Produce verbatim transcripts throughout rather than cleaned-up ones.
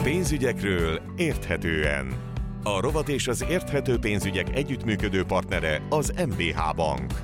Pénzügyekről érthetően. A rovat és az érthető pénzügyek együttműködő partnere az em bé há Bank.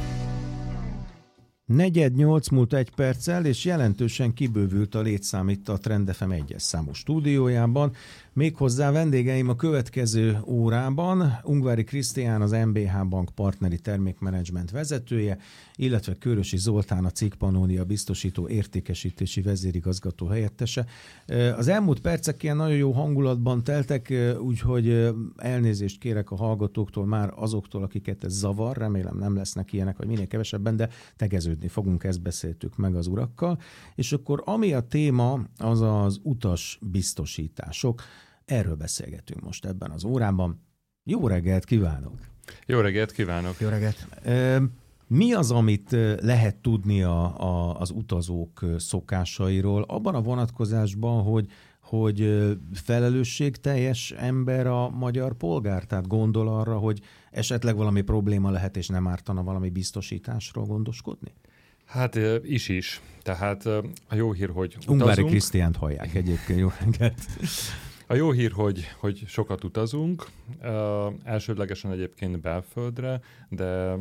Negyed nyolc múlt egy perccel, és jelentősen kibővült a létszám itt a Trend ef em egyes számú stúdiójában. Méghozzá vendégeim a következő órában Ungvári Krisztián, az em bé há Bank partneri termékmenedzsment vezetője, illetve Kőrösi Zoltán, a Cég Pannónia biztosító értékesítési vezérigazgató helyettese. Az elmúlt percek ilyen nagyon jó hangulatban teltek, úgyhogy elnézést kérek a hallgatóktól, már azoktól, akiket ez zavar, remélem nem lesznek ilyenek, vagy minél kevesebben, de tegeződni fogunk, ezt beszéltük meg az urakkal. És akkor ami a téma, az az utas biztosítások. Erről beszélgetünk most ebben az órában. Jó reggelt kívánok! Jó reggelt kívánok! Jó reggelt! Mi az, amit lehet tudni a, a, az utazók szokásairól, abban a vonatkozásban, hogy, hogy felelősségteljes ember a magyar polgár? Tehát gondol arra, hogy esetleg valami probléma lehet, és nem ártana valami biztosításról gondoskodni? Hát is is. Tehát a jó hír, hogy utazunk. Ungvári Krisztiánt hallják egyébként. Jó reggelt! A jó hír, hogy, hogy sokat utazunk, uh, elsődlegesen egyébként belföldre, de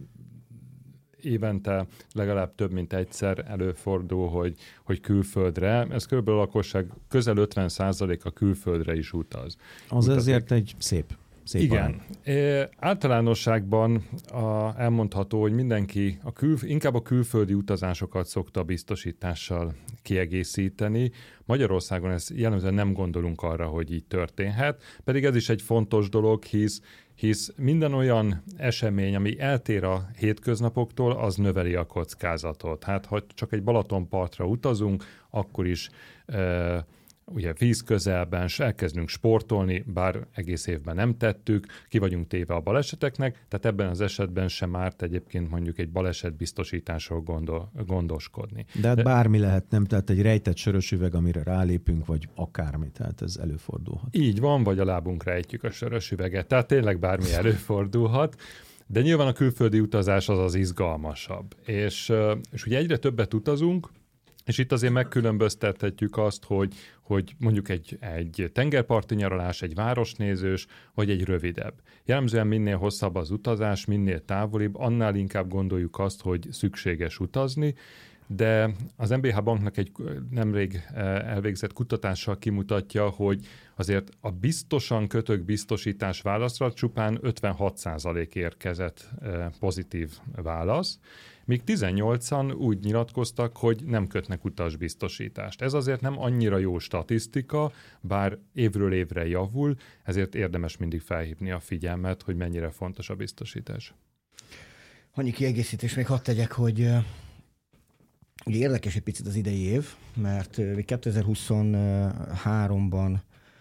évente legalább több mint egyszer előfordul, hogy, hogy külföldre. Ez körülbelül a lakosság közel ötven százalék a külföldre is utaz. Az azért egy szép. Szép Igen. É, általánosságban a, elmondható, hogy mindenki a kül, inkább a külföldi utazásokat szokta biztosítással kiegészíteni. Magyarországon ez jellemzően nem gondolunk arra, hogy így történhet, pedig ez is egy fontos dolog, hisz, hisz minden olyan esemény, ami eltér a hétköznapoktól, az növeli a kockázatot. Hát ha csak egy Balatonpartra utazunk, akkor is e, ugye víz közelben elkezdünk sportolni, bár egész évben nem tettük, ki vagyunk téve a baleseteknek, tehát ebben az esetben sem árt egyébként mondjuk egy balesetbiztosításról gondol, gondoskodni. De hát bármi lehet, nem? Tehát egy rejtett sörös üveg, amire rálépünk, vagy akármi, tehát ez előfordulhat. Így van, vagy a lábunkra ejtjük a sörös üveget, tehát tényleg bármi előfordulhat. De nyilván a külföldi utazás az az izgalmasabb. És, és ugye egyre többet utazunk, és itt azért megkülönböztethetjük azt, hogy, hogy mondjuk egy, egy tengerparti nyaralás, egy városnézős, vagy egy rövidebb. Jellemzően minél hosszabb az utazás, minél távolibb, annál inkább gondoljuk azt, hogy szükséges utazni, de az em bé há Banknak egy nemrég elvégzett kutatással kimutatja, hogy azért a biztosan kötök biztosítás válaszra csupán ötvenhat százalék érkezett pozitív válasz, míg tizennyolcan úgy nyilatkoztak, hogy nem kötnek utasbiztosítást. Ez azért nem annyira jó statisztika, bár évről évre javul, ezért érdemes mindig felhívni a figyelmet, hogy mennyire fontos a biztosítás. Annyi kiegészítés még hadd tegyek, hogy ugye érdekes egy picit az idei év, mert kétezer-huszonháromban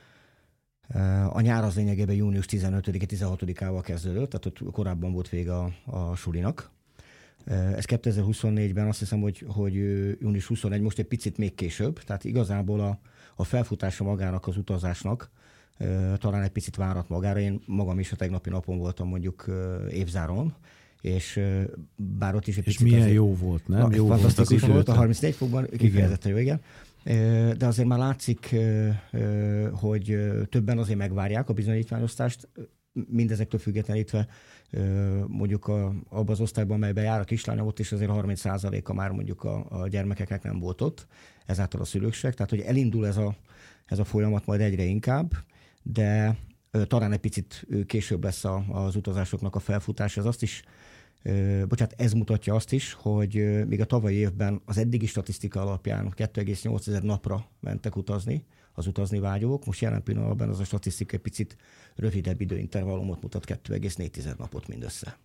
a nyár az lényegében június tizenötödike tizenhatodikával kezdődött, tehát ott korábban volt vége a, a sulinak. Ez kétezer-huszonnégyben azt hiszem, hogy, hogy június huszonegy, most egy picit még később, tehát igazából a, a felfutása magának az utazásnak talán egy picit várat magára. Én magam is a tegnapi napon voltam mondjuk évzáron, és bár ott is egy és picit... milyen azért, jó volt, nem? Na, jó fantasztikus volt, volt a harmincnégy fokban, kifejezetten jó, igen. De azért már látszik, hogy többen azért megvárják a bizonyítványosztást, mindezektől függetlenítve mondjuk a, abban az osztályban, amelyben jár a kislányom, ott is azért harminc százaléka már mondjuk a, a gyermekeknek nem volt ott, ezáltal a szülőkség. Tehát, hogy elindul ez a, ez a folyamat majd egyre inkább, de talán egy picit később lesz a, az utazásoknak a felfutása. Ez azt is, bocsánat, ez mutatja azt is, hogy még a tavalyi évben az eddigi statisztika alapján kettő egész nyolc ezer napra mentek utazni az utazni vágyók. Most jelen pillanatban az a statisztika egy picit rövidebb időintervallumot mutat, kettő egész négy napot mindössze.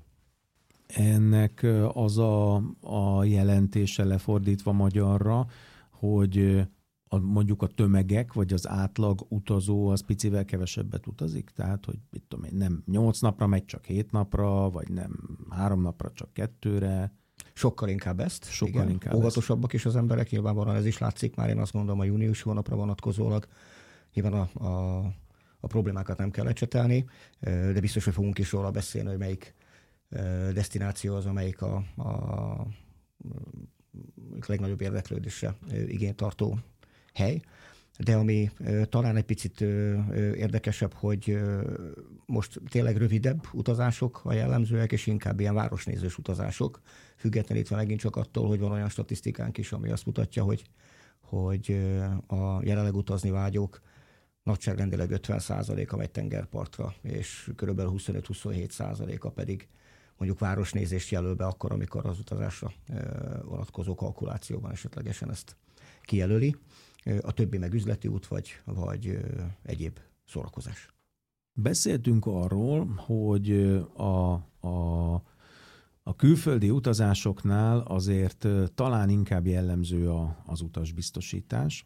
Ennek az a, a jelentése lefordítva magyarra, hogy a, mondjuk a tömegek, vagy az átlag utazó az picivel kevesebbet utazik? Tehát, hogy mit tudom én, nem nyolc napra megy, csak hét napra, vagy nem három napra, csak kettőre? Sokkal inkább ezt. Sokkal igen. inkább óvatosabbak is az emberek, nyilvánvalóan ez is látszik már, én azt gondolom a június hónapra vonatkozólag. Nyilván a, a, a problémákat nem kell lecsetelni, de biztos, hogy fogunk is róla beszélni, hogy melyik desztináció az, amelyik a, a legnagyobb érdeklődésre igényt tartó hely. De ami talán egy picit érdekesebb, hogy most tényleg rövidebb utazások a jellemzőek, és inkább ilyen városnézős utazások, függetlenítve megint csak attól, hogy van olyan statisztikánk is, ami azt mutatja, hogy, hogy a jelenleg utazni vágyók nagyságrendileg ötven százaléka megy tengerpartra, és kb. huszonöt-huszonhét százaléka pedig mondjuk városnézést jelöl be akkor, amikor az utazásra vonatkozó kalkulációban esetlegesen ezt kijelöli. A többi meg üzleti út, vagy, vagy egyéb szórakozás. Beszéltünk arról, hogy a, a, a külföldi utazásoknál azért talán inkább jellemző a, az utasbiztosítás.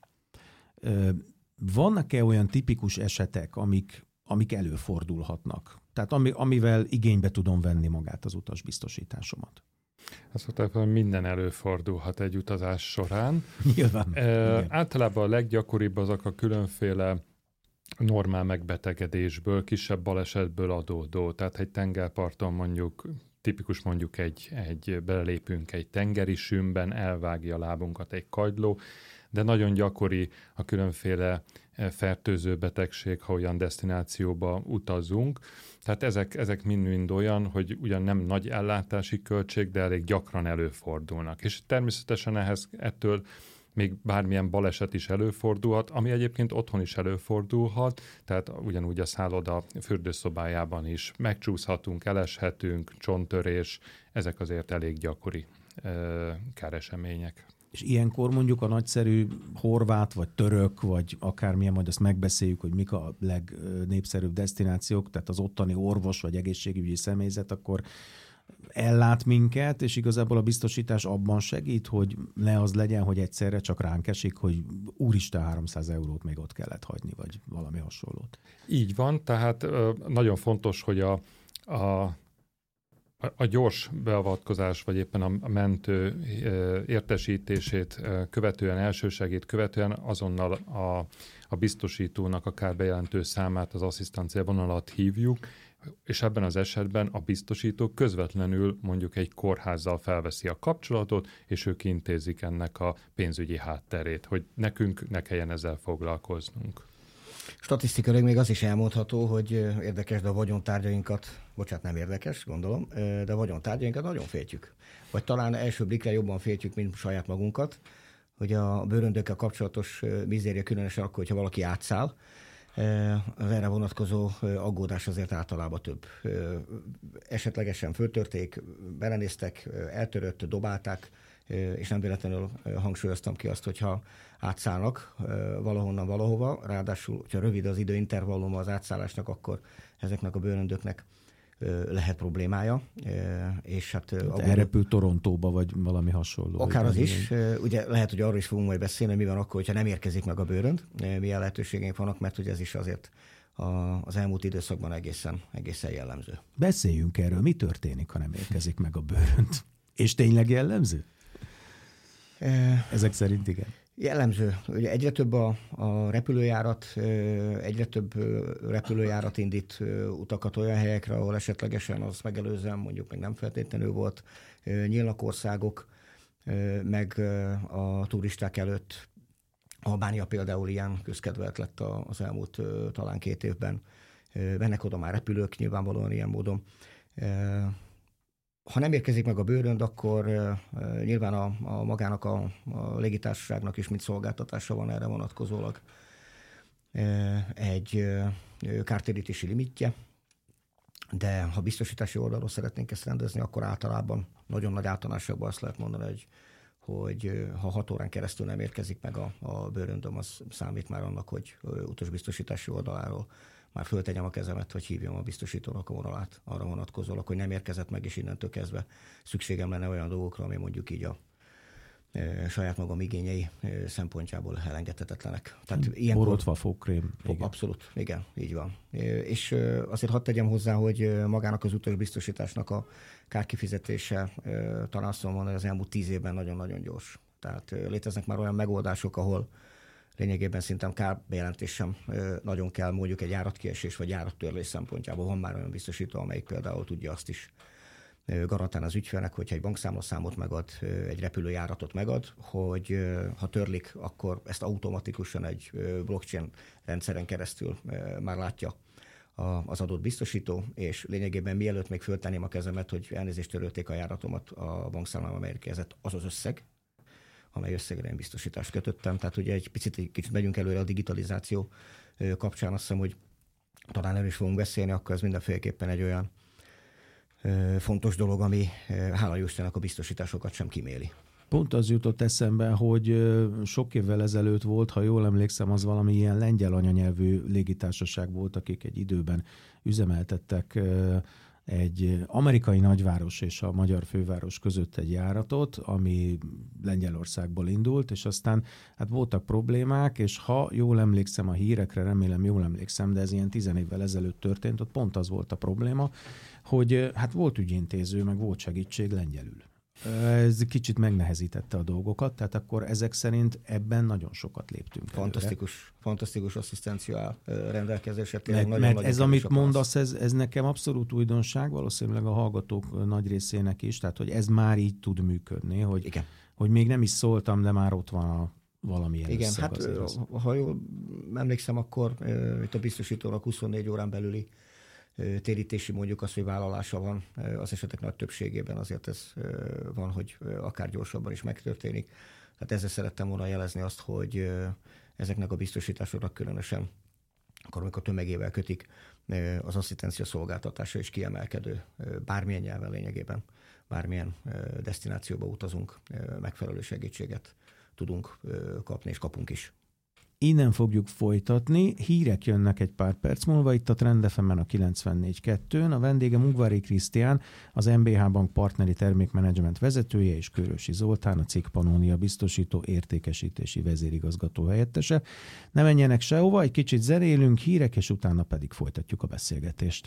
Vannak-e olyan tipikus esetek, amik, amik előfordulhatnak? Tehát ami, amivel igénybe tudom venni magát az utasbiztosításomat? Azt mondták, hogy minden előfordulhat egy utazás során. Nyilván. E, általában a leggyakoribb azok a különféle normál megbetegedésből, kisebb balesetből adódó. Tehát egy tengerparton mondjuk, tipikus mondjuk egy, egy belelépünk egy tengeri sűnben, elvágja a lábunkat egy kagyló, de nagyon gyakori a különféle fertőző betegség, ha olyan desztinációba utazunk. Tehát ezek, ezek mind-mind olyan, hogy ugyan nem nagy ellátási költség, de elég gyakran előfordulnak. És természetesen ehhez ettől még bármilyen baleset is előfordulhat, ami egyébként otthon is előfordulhat, tehát ugyanúgy a szálloda fürdőszobájában is megcsúszhatunk, eleshetünk, csonttörés, ezek azért elég gyakori ö, káresemények. És ilyenkor mondjuk a nagyszerű horvát, vagy török, vagy akármilyen, majd azt megbeszéljük, hogy mik a legnépszerűbb desztinációk, tehát az ottani orvos, vagy egészségügyi személyzet, akkor ellát minket, és igazából a biztosítás abban segít, hogy ne az legyen, hogy egyszerre csak ránk esik, hogy úristen, háromszáz eurót még ott kellett hagyni, vagy valami hasonlót. Így van, tehát nagyon fontos, hogy a, a A gyors beavatkozás, vagy éppen a mentő értesítését követően, elsősegít követően azonnal a, a biztosítónak a kárbejelentő számát, az asszisztancia vonalat hívjuk, és ebben az esetben a biztosító közvetlenül mondjuk egy kórházzal felveszi a kapcsolatot, és ők intézik ennek a pénzügyi hátterét, hogy nekünk ne kelljen ezzel foglalkoznunk. Statisztikailag még az is elmondható, hogy érdekes, de a vagyontárgyainkat, bocsánat, nem érdekes, gondolom, de a vagyontárgyainkat nagyon féltjük. Vagy talán első blikre jobban féltjük, mint saját magunkat, hogy a bőröndökkel kapcsolatos mizéria különösen akkor, hogyha valaki átszáll, az erre vonatkozó aggódás azért általában több. Esetlegesen föltörték, belenéztek, eltörött, dobálták, és nem véletlenül hangsúlyoztam ki azt, hogyha átszállnak valahonnan valahova, ráadásul, hogyha rövid az időintervalluma az átszállásnak, akkor ezeknek a bőröndöknek lehet problémája. És hát, hát elrepül Torontóba, vagy valami hasonló. Akár az is. Ugye lehet, hogy arról is fogunk majd beszélni, mi van akkor, hogyha nem érkezik meg a bőrönd, milyen lehetőségeink vannak, mert ugye ez is azért az elmúlt időszakban egészen, egészen jellemző. Beszéljünk erről. Mi történik, ha nem érkezik meg a bőrönd? És tényleg jellemző? Ezek szerint igen. Jellemző. Ugye egyre több a, a repülőjárat, egyre több repülőjárat indít utakat olyan helyekre, ahol esetlegesen az megelőzően mondjuk még nem feltétlenül volt. Nyílnak országok, meg a turisták előtt. Albánia például ilyen közkedvelt lett az elmúlt talán két évben. Mennek oda már repülők nyilvánvalóan ilyen módon. Ha nem érkezik meg a bőrönd, akkor uh, nyilván a, a magának a, a légitársaságnak is mint szolgáltatása van erre vonatkozólag uh, egy uh, kártérítési limitje, de ha biztosítási oldalról szeretnénk ezt rendezni, akkor általában nagyon nagy általánosságban azt lehet mondani, hogy, hogy uh, ha hat órán keresztül nem érkezik meg a, a bőröndöm, az számít már annak, hogy uh, utasbiztosítási oldaláról már föltegyem a kezemet, hogy hívjam a biztosítónak a vonalát arra vonatkozólag, hogy nem érkezett meg, és innentől kezdve szükségem lenne olyan dolgokra, ami mondjuk így a e, saját magam igényei e, szempontjából elengedhetetlenek. Tehát ilyenkor... Borotva, fogkrém. Igen. Abszolút, igen, így van. E, és e, azért hadd tegyem hozzá, hogy magának az utasbiztosításnak a kárkifizetése e, talán azt mondom, hogy az elmúlt tíz évben nagyon-nagyon gyors. Tehát e, léteznek már olyan megoldások, ahol lényegében szinten kárbejelentés sem nagyon kell, mondjuk egy járatkiesés vagy járattörlés szempontjából. Van már olyan biztosító, amelyik például tudja azt is garantálni az ügyfélnek, hogyha egy bankszámlaszámot megad, egy repülőjáratot megad, hogy ha törlik, akkor ezt automatikusan egy blockchain rendszeren keresztül már látja az adott biztosító, és lényegében mielőtt még föltenném a kezemet, hogy elnézést, törölték a járatomat, a bankszámlámba érkezett az az összeg, amely összegre én biztosítást kötöttem. Tehát ugye egy picit egy kicsit megyünk előre a digitalizáció kapcsán, azt hiszem, hogy talán erről is fogunk beszélni, akkor ez mindenféleképpen egy olyan fontos dolog, ami hála jó Istennek a biztosításokat sem kiméli. Pont az jutott eszembe, hogy sok évvel ezelőtt volt, ha jól emlékszem, az valami ilyen lengyel anyanyelvű légitársaság volt, akik egy időben üzemeltettek egy amerikai nagyváros és a magyar főváros között egy járatot, ami Lengyelországból indult, és aztán hát voltak problémák, és ha jól emlékszem a hírekre, remélem jól emlékszem, de ez ilyen tizen évvel ezelőtt történt, ott pont az volt a probléma, hogy hát volt ügyintéző, meg volt segítség lengyelül. Ez kicsit megnehezítette a dolgokat, tehát akkor ezek szerint ebben nagyon sokat léptünk. Fantasztikus, előre. fantasztikus asszisztencia rendelkezésre. Mert, nagyon, mert nagyon ez, amit mondasz, ez, ez nekem abszolút újdonság, valószínűleg a hallgatók nagy részének is, tehát hogy ez már így tud működni, hogy, Igen. hogy még nem is szóltam, de már ott van a valamilyen Igen, összeg, hát az. ha jól emlékszem, akkor itt a biztosítónak huszonnégy órán belüli térítési mondjuk az, hogy vállalása van, az esetek nagy többségében azért ez van, hogy akár gyorsabban is megtörténik. Hát ezzel szerettem volna jelezni azt, hogy ezeknek a biztosításoknak különösen, akkor amikor tömegével kötik, az asszisztencia szolgáltatása is kiemelkedő, bármilyen nyelven lényegében, bármilyen desztinációba utazunk, megfelelő segítséget tudunk kapni, és kapunk is. Innen fogjuk folytatni. Hírek jönnek egy pár perc múlva, itt a Trend ef emen a kilencvennégy kettőn. A vendégem Ungvári Krisztián, az em bé há Bank partneri termékmenedzsment vezetője, és Körösi Zoltán, a cég Pannonia biztosító értékesítési vezérigazgató helyettese. Ne menjenek sehova, egy kicsit zenélünk, hírek, és utána pedig folytatjuk a beszélgetést.